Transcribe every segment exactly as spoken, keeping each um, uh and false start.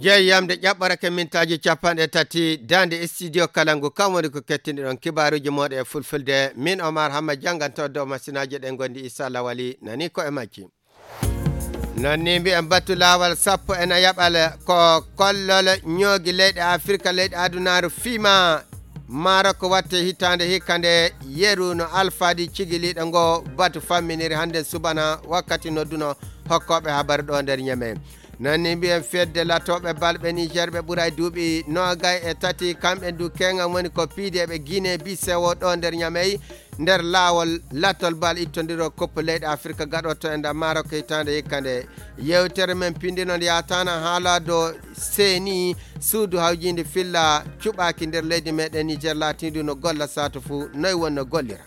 jeeyamde ƴaɓɓarake mintaji capanɗe tati dande studio kalangu kam woni ko kettini ɗon kibaruji moɗe e fulfulde min Omar Hamma janganto dow masinaji ɗen gondi Issa Lawali nani ko e makki nonni mbi'en battu lawal sappo ena yaɓal ko kollol ñoogi leyɗe Afrique leyɗe adunaru fima Maroko watte hitande hikkande yeru no alfaadi cigiliɗo ngo batu famminiri hande subana wakkati nodduno hokkoɓe habaru ɗo nder ñeme nonni mbiyen fedde latoɓe balɓe Niger ɓe ɓuuray duuɓi nogay e tati kamɓe du kengan woni ko piideɓe Guinée Bissau ɗo nder ñamey nder laawol latol bal ittodiro koppu leyɗe Afrique gaɗoto e nder Maroko hitande hikkande yewtere men pindinon yatana haala do seeni suudu hawjinde filla cuɓaki nder leydi meɗen Niger latidu no golla satu fu noy wonno gollira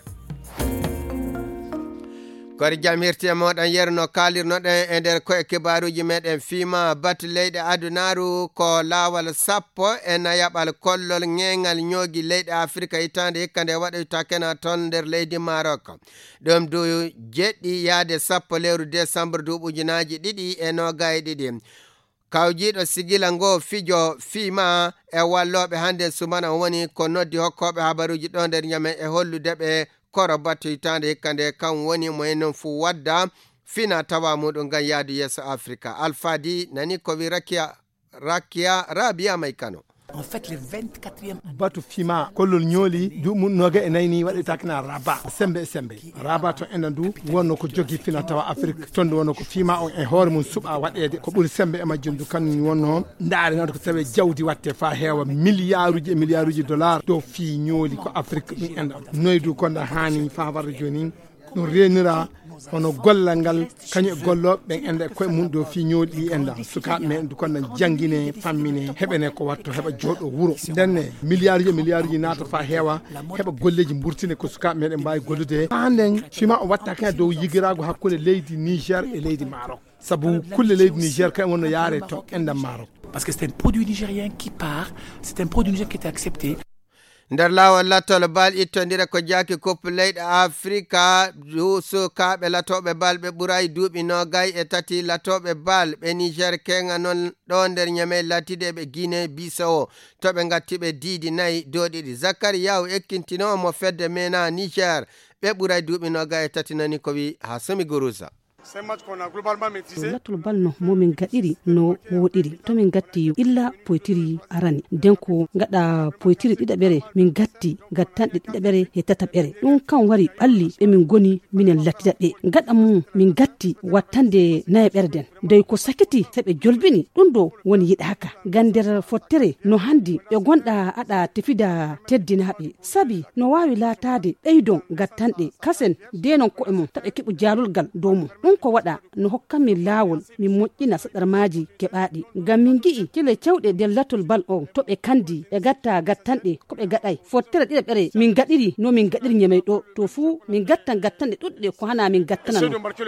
kori jam hirti e moɗon yerno kalirnoɗen e nder koye kibaruji meɗen fima batu leyɗe adunaru ko laawol sappo e nayaɓal kollol ŋeŋal ñoogi leyɗe Afrique hitande hikkande waɗoyta kena toon nder leydi Maroko ɗum du jeɗɗi yaade sappo lewru décembre duuɓujunaji ɗiɗi e nogaye ɗiɗi kawjiɗo sigila ngo fijo fima e walloɓe hande sumana woni ko noddi hokkoɓe habaruji ɗo nder ñamen e holludeɓe koro battu hitande hikkande kam woni mo enon fu wadda fina tawa muɗum gam yaadu yesso Afrique alfadi nani ko wi rakia rakia rabia may kano en fait le vingt-quatrième batu fima kollol ñooli du mun noga e nayni waɗi takina raba sembe e sembe raba to enen du wonno ko jogi fina tawa Afrique tonde wonno ko fima on e hoore mum suɓa waɗede ko ɓuuri sembe e majjum du kañum wonno ndaare noon ko tawe jawdi watte fa heewa milliard uji e milliard uji dollar dow fi ñooli ko Afrique ɗum enda noydu konda hani fa warde joni no renira hono gollal ngal kañum e golloɓe ɓen enda koye mum ɗo fi ñooɗi enda sukaɓe men du konno jangguine fammine heɓene ko watto heɓa jooɗo wuuro ndenne milliard uji milliard uji naata fa heewa heɓa golleji burtine ko sukaɓe meɗen mbawi gollude handen fima o watta kene dow yigirago hakkude leydi Niger e leydi Maroc saabu kulle leydi Niger kañum wonno yaare to endam Maroc parce que c'est un produit nigérien qui part c'est un produit nigérien qui était accepté nder laawol lattol bal ittodira ko jaaki koppu leyɗe Afrique du sukaɓe latoɓe bal ɓe ɓuuray duuɓi nogay e tati latoɓe bal ɓe Niger kenga noon ɗo nder ñame latide ɓe Guinée Bissau to ɓe gattiɓe diidi nayyi dow ɗiɗi Zakari Yaw ekkintino mo fedde mena Niger ɓe ɓuuray duuɓi nogay e tati nani ko wi ha Sami Gourouza c'est un match qu'on a globalement maîtrisé. Latul bal no momin gaɗiri no woɗiri to min gatti illa poytiri arani denko gaɗa poytiri ɗiɗaɓere min gatti gattanɗe ɗiɗaɓere e tataɓere ɗum kan wari ɓalli ɓe min goni minen lattidaɓe gaɗa mum min gatti wattande nayaɓere den dey ko sakiti seɓe jolbini ɗum ɗo woni yiɗaka gam nder fottere no handi ɓe gonɗa aɗa tefida teddinaɓe saabi no wawi latade ɓeydon gattanɗe kasen denon koɓe mum taɓe keɓu jalulgal dow mum ko waɗa no hokkanmin laawol min moƴƴina saɗarmaji keɓaɗi ngam min gi'i kile cewɗe nder latol bal o to ɓe kandi ɓe gatta gattanɗe ko ɓe gaɗay fottere ɗiɗaɓere min gaɗiri no min gaɗiri ñamey ɗo to fuu min gattan gattanɗe ɗuɗɗe ko hana min gattana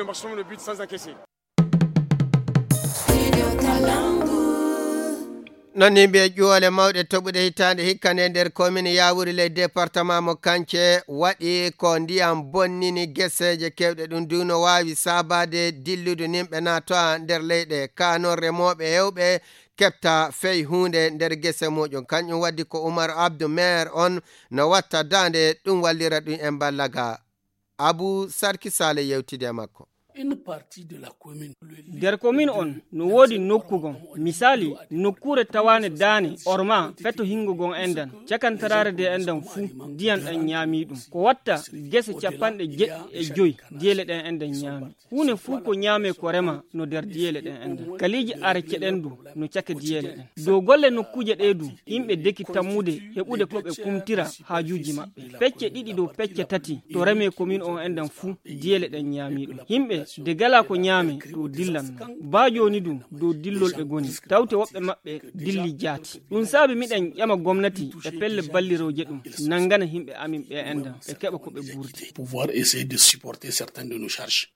nonni mbiye ƴuwole mawɗe toɓuɗe hitande hikkane nder commune Yawuri ley département mo Kance waɗi ko ndiyam bonnini gueseje kewɗe ɗum du no wawi sabade dillude nimɓe natoa nder leyɗe ka noon remoɓe hewɓe kepta fey hunde nder guese muɗum kañum waddi ko Oumar Abdou maire on no watta dande ɗum wallira ɗum e ballaga Abou Sarki Sale yewtide makko nder commune on no woodi nokkugon misali nokkure tawane dane orma fetto hingogon endan cakantarare de endan fuu diyan ɗan ñaami ɗum ko watta gese capanɗe jeɗɗi e joyi diyele ɗen endan ñaami hunde fuu ko ñaame ko rema no nder diyele ɗen endan kaliji areke ɗen du no caka diyele ɗen dow golle nokkuje ɗe du yimɓe deki tammude heɓude koɓe kumtira haajuji maɓɓe pecce ɗiɗi dow pecce tati to reme commune on endan fuu diyele ɗen ñaami ɗum yimɓe de gala ko ñaame dow dillan ba joni du dow dillolɓe goni tawte woɓɓe maɓɓe dilli jaati ɗum saabi miɗen ƴama gomnati e pelle balliroje ɗum nangana himɓe amin ɓe enda ɓe keɓa ko ɓe ɓurdi pouvoir essayer de supporter certaines de nos charges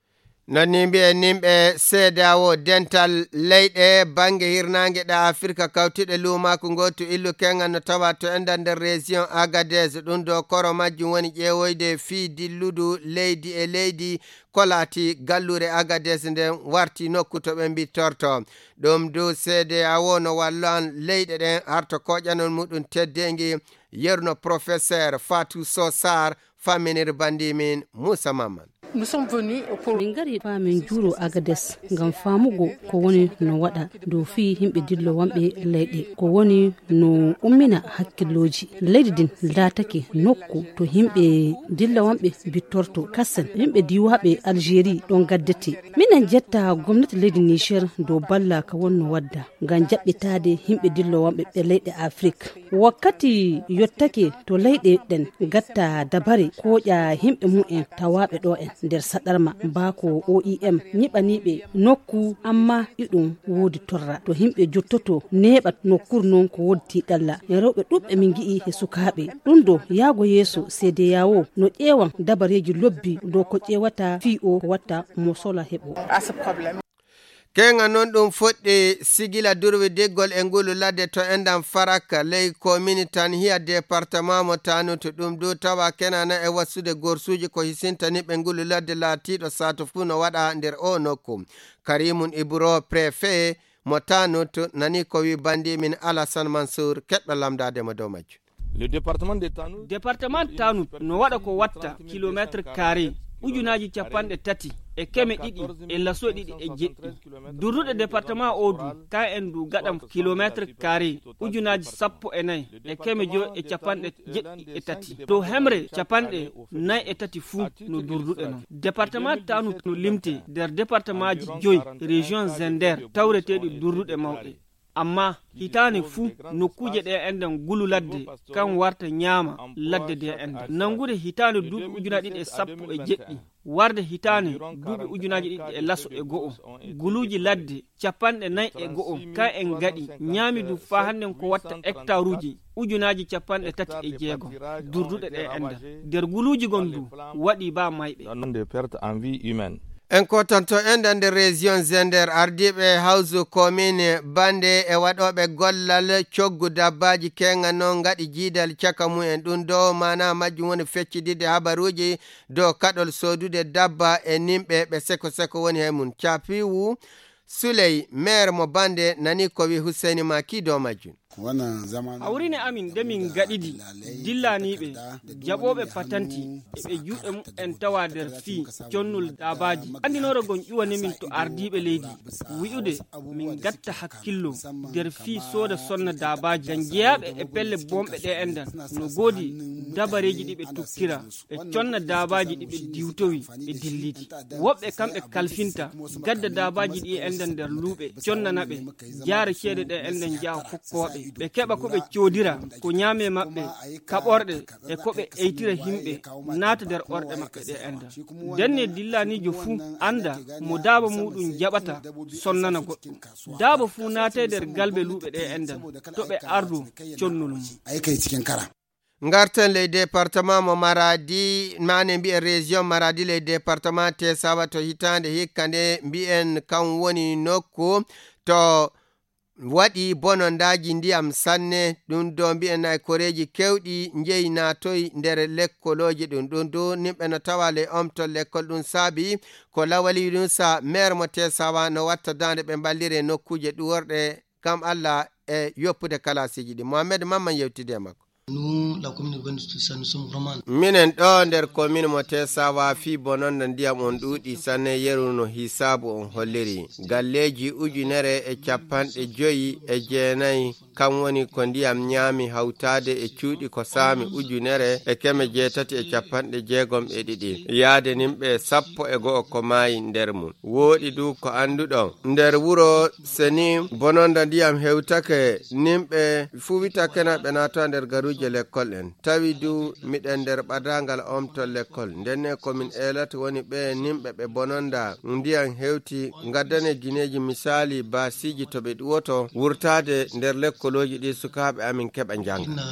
nonni mbi'e nimɓe seedawo dental leyɗe bange hirnangue ɗa afrique kawtiɗe lumaku gotu illu kenga no tawa to enda nder région agadez ɗum do koro majjum woni ƴeewoyde fi dilludu leydi e leydi kolati gallure agadez nden warti nokku to ɓe bittorto ɗum du seedawo no wallan leyɗe ɗen harto koƴanon muɗum teddengi yerno professeur Fatou Sosar faminir bandimin Moussa Mamman. Nous sommes venus pour min gari fa min juuro Agades ngam famugo ko woni no wada do fi himbe dillo wambe leyde ko woni no ummina hakkilloji leydi din latake nokku to himbe dillo wambe bittorto kassen himbe diwabe Algérie don gaddete minen jetta gomnati leydi Niger do balla ka wonno wadda ngam jabbitade himbe dillo wambe be leyde Afrique wakkati yottake to leyde den gatta dabare ko ja himbe mu'en tawabe do en nder sadarma bako O I M nyibanibe nokku amma idum wodi torra to himbe jottoto nebat nokkur non ko wodti dalla e rewbe dubbe min gi'i e sukabe dundo yago yeso sede yawo no ƴewan dabareji lobbi do ko ƴewata fi o watta mo sola hebo kenga non ɗum fuɗɗi sigila durwi deggol e ngulu ladde to endan faraka ley commune tan hiya département mo tanu to ɗum du tawa kenana e wassude gorsuji ko hisintani ɓe ngulu ladde laatiɗo sato fuu no waɗa nder o nokku Karimun Ibro préfet mo tanu to nani ko wi bandi min Alassane Mansour keɓɗo lamdade mo dow majju. Le département de Tanout département Tanout no waɗa ko watta kilométre carré ujunaji capanɗe tati e keme ɗiɗi e laso ɗiɗi e jeɗɗi durruɗe département o du ka en du gaɗam kilométre carré ujunaji sappo e nayyi e keme jo e capanɗe jeɗɗi e tati to hemre capanɗe nayyi e tati fuu no durruɗe noon département Tanout no limte nder département ji joyi région Zender tawreteɗi durruɗe mawɗe amma hitani fuu nokkuje ɗe enden gulu ladde kan warta ñaama ladde de enden nangude hitani duuɓi ujunaji ɗiɗi e sappo e jeɗɗi warde hitani duuɓi ujunaji ɗiɗi e laso e go'o guluji ladde capanɗe nayyi e go'o ka en gaɗi ñaami du fa hannden ko watta hectare uji ujunaji capanɗe tati e jeegom durduɗe ɗe enden nder guluji gon du waɗi ba mayɓe en kotanto enda nder région Zender ardiɓe hawsu commune bande e waɗoɓe gollal coggu dabbaji kenga noon gaɗi jiidal caka mumen ɗum do mana majjum woni feccidide habaruji dow kaɗol sodude dabba e nimɓe ɓe seko seko woni he mum capiwu Suley maire mo bande nani ko wi Husseini Maki dow majjum. hawrine amin nde min gaɗiɗi dillaniɓe jaɓoɓe patanti eɓe juuɗe mum en tawa nder fii connul dabaji andinore gon ƴuwanemin to ardiɓe leydi wi'ude min gatta hakkillo nder fii sooda sonna dabaji gan jeeyaɓe e pelle bomɓe ɗe endan no goodi dabareji ɗiɓe tukkira ɓe conna dabaji ɗiɓe diwtowi ɓe dilliti woɓɓe kamɓe kalfinta gadda dabaji ɗi endan nder luuɓe connanaɓe jaara ceede ɗe enden jaaha kokkoɓe ɓe keɓa ko ɓe coodira ko ñaame maɓɓe kaɓorɗe e ko ɓe eytira himɓe naata nder orɗe maɓɓe ɗe enda denne dillanijo fuu anda mo daaba muɗum jaɓata sonnana goɗɗum daaba fuu naate nder galɓe luuɓe ɗe endan to ɓe ardu connul mum ngarten ley département mo Maradi mane mbi'en région Maradi ley département Tesawa to hitande hikka nde mbi'en kam woni nokku to waɗi bonondaji ndiyam sanne ɗum do mbi'en nay koreji kewɗi jeyi natoy nder lekkoloji ɗum ɗum do nimɓe no tawa le omtol lekkol ɗum saabi ko lawali ɗum sa maire mo Tesawa no watta dande ɓe ballire nokkuje ɗuworɗe kam Allah e yoppude kalasiji ɗi Mohamed Mamman yewtide makko. Nous, la commune urbaine de Toussa, nous sommes vraiment... minen ɗo nder commune mo Tesawa fi bononda ndiyam on ɗuuɗi sanne yeru no hisabu on holliri galleji ujunere e capanɗe joyi e jeenayi kam woni ko ndiyam ñaami hawtade e cuuɗi ko saami ujunere e keme jeetati e capanɗe jeegom e ɗiɗi yaade nimɓe sappo e go'o ko maayi nder mum wooɗi du ko annduɗon nder wuro seni bononda ndiyam hewtake nimɓe fu witakena ɓe naata nder garuje lekkol en tawi du miɗen nder ɓadangal omtol lekkol ndenne komin elata woni ɓe nimɓe ɓe bononda ndiyam hewti gaddane guineji misali basiji to ɓe ɗuwoto wurtade nder lekkoloji ɗi sukaɓe amin keɓa janga.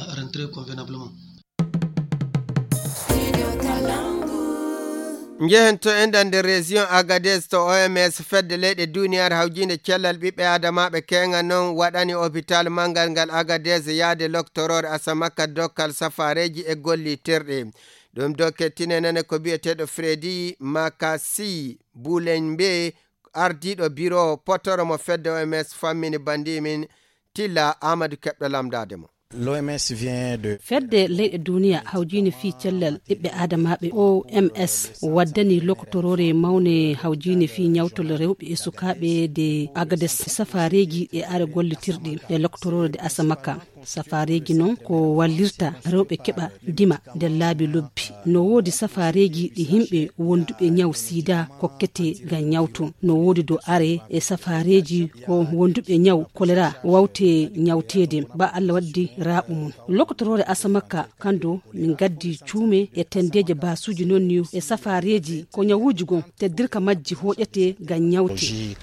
Njehen to endan de région Agadez to O M S fedde leyɗe duniyar hawjinde cellal ɓiɓɓe adamaɓe kenga non waɗani hôpital mangal ngal Agadez yaade loctorore Asamaka dokkal safareji e gollitirɗe ɗum do kettinenene ko biyeteɗo Freddy Makasi Boulenbe ardiɗo bureau potoro mo fedde O M S fammini bandi min Tilla Amadou keɓɗo lamdade mo. L'O M S vient de fedde leyɗe duniya hawjini fi cellal ɓiɓɓe adamaɓe O M S waddani lokotorore mawne hawjini fi ñawtol rewɓe e sukaɓe de Agadez safareji e are gollitirɗi e lokotorore de Asamaka. Safareji non ko wallirta rewɓe keɓa dima nder laabi lobbi. No woodi safareji ɗi himɓe wonduɓe ñaw sida hokkete ngam ñawtu. No woodi do are e safareji ko wonduɓe ñaw kolera wawte ñawtede ba Allah waddi raaɓu mum. Lokotorore Asamaka kando min gaddi cuume e tendeje basuji nonni e safareji ko ñawuji gon teddirka majji hoƴete ngam ñawte.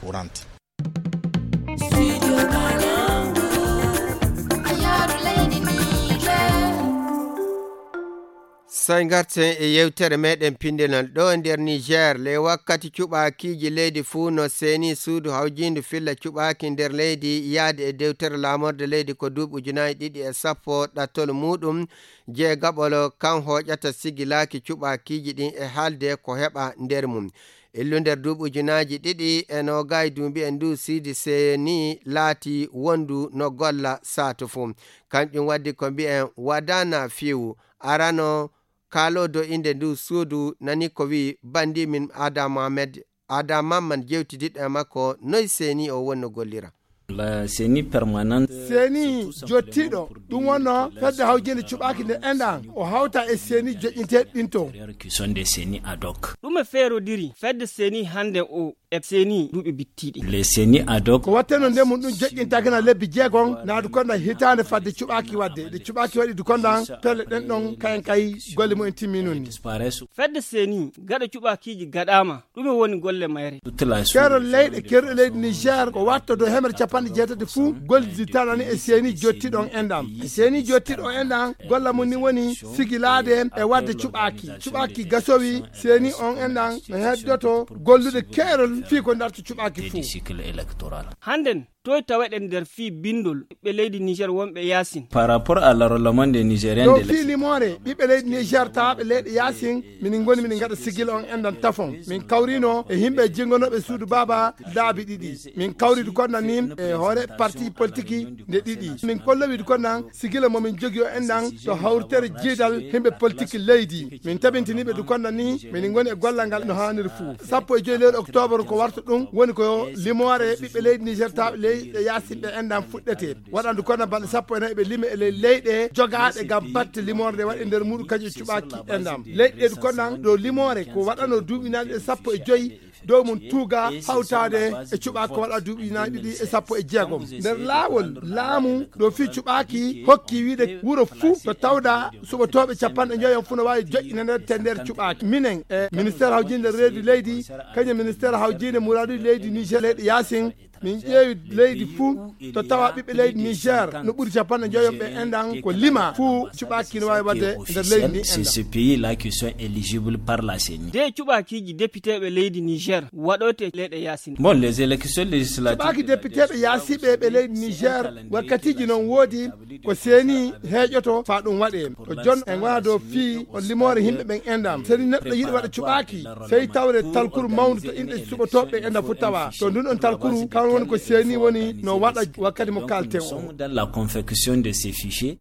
Sai garten e yewtere meɗen pindelal ɗo nder Niger le wakkati cuɓakiji leydi fuu no seni suudu hawjinde filla cuɓaki nder leydi yaade e dewtere lamorde leydi ko duuɓi ujunaje ɗiɗi e sappo ɗattol muɗum jeegaɓolo kan hoƴata sigilaki cuɓakiji ɗin e haalde ko heɓa nder mum. illu nder duuɓi ujunaji ɗiɗi e nogaye duuɓi e ndu sidi seni laati wondu no golla saatu fuu kanƴum waddi ko mbi'en wadana fiwu arano kalodo inde ndu suudu nani ko wi bandi min Adam Mohamed Adam Mamman jewtidiɗo e makko noy seni o wonno gollira. La seni permanente seni jottiɗo ɗum wonno fedde hawjinde cuɓaki nde enɗan o hawta e seni joƴƴinteɗi ɗin to qui sont des seni ad hoc. ɗum e feerodiri fedde seni hande o e seni duuɓi bittiɗi. Les seni ad hoc ko watteno nde mum ɗum joƴƴintakena lebbi jeegon naadu konda hitande fadde cuɓaki wadde de cuɓaki waɗi du kondan pelle ɗen ɗon kayen kay golle mumen timminun ni fedde seni gaɗa cuɓakiji gaɗama ɗum e woni golle mayre kero leyɗe kerɗe leydi Niger ko watta do hemere capanɗe jeetati fuu goldi tanani e seni jottiɗon enɗam e seni jottiɗo enɗam golla mum ni woni sigilade e wadde cuɓaki cuɓaki gasowi seni on enɗam no heddoto gollude kerol fi ko darto cuɓaki fuu handen toy taweɗen nder fi bindol ɓiɓɓe leydi Niger wonɓe yasin par rapport à l'enrôlement des Nigériens de fi limore ɓiɓɓe leydi Niger tawaɓe leyɗe yasin min goni min gaɗa sigil on enɗan tafon min kawrino e himɓe jingonoɓe suudu baba laabi ɗiɗi min kawridu konnan nin e hoore parti politique nde ɗiɗi min kollowidu konnan sigila momin jogui o enɗan to hawrtere jiidal himɓe politique leydi min tabintiniɓe du konnan ni min goni e gollal ngal no hanniri fuu sappo e joyi lewru octobre ko warta ɗum woni ko limore ɓiɓɓe leydi Niger tawaɓe leydi ɗe yasinɓe enɗam fuɗɗete waɗandu kono balɗe sappo e nayyi ɓe limi ele leyɗe jogaɗe gam batte limorde waɗe nder muɗum kañum cuɓaki enɗam leyɗe ɗu konnan ɗo limore ko waɗano duuɓinaji ɗe sappo e joyyi dow mum tuuga hawtade e cuɓaki ko waɗa duuɓinaji ɗiɗi e sappo e jeegom nder laawol laamu ɗo fi cuɓaki hokki wiide wuuro fuu to tawda suɓotoɓe capanɗe joyon fuu no wawi joƴƴine nder te nder cuɓaki minen e ministére hawjinde reedu leydi kañum ministére hawjinde muraduji leydi Niger leyɗe yasin min ƴeewi leydi fuu to tawa ɓiɓɓe leydi Niger no ɓuri capanɗe joyon ɓe enɗan ko lima fuu cuɓaki no wawi wadde nder leydi ndi c'est ce pays là qui sont éligibles par la C E N I. de cuɓakiji députéɓe leydi Niger waɗote leyɗe yasin bon les élections législatives cuɓaki députéɓe yaasiɓe ɓe leydi Niger wakkatiji noon woodi ko seni heeƴoto fa ɗum waɗe ko jon en wona dow fii on limore himɓe ɓen enɗam seni neɗɗo yiɗi waɗa cuɓaki sey tawre talkuru mawdu to inɗe suɓotoɓe enɗam fu tawa to ndun on talkuru kan woni ko seni woni no waɗa wakkati mo kalten o dans la confection de ces fichiers.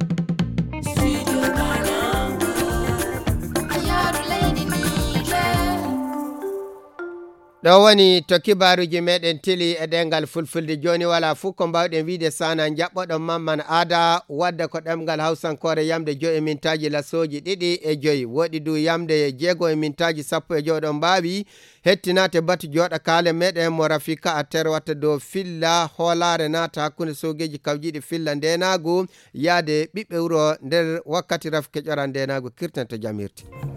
ɗo woni to kibaruji meɗen tili e ɗengal fulfulde joni wala fuu ko mbawɗen wiide sana jaɓɓoɗon Mamman Ada wadda ko ɗemgal hawsankore yamde joyi e mintaji lasoji ɗiɗi e joyi woɗi du yamde jeego e mintaji sappo e joyi ɗon mbawi hettinate batu joɗa kaale meɗen mo Rafika a terwata dow filla hoolare nata hakkude sogeji kawjiɗi filla ndenagu yaade ɓiɓɓe wuro nder wakkati Rafika ƴora ndenagu kirtan to jamirti.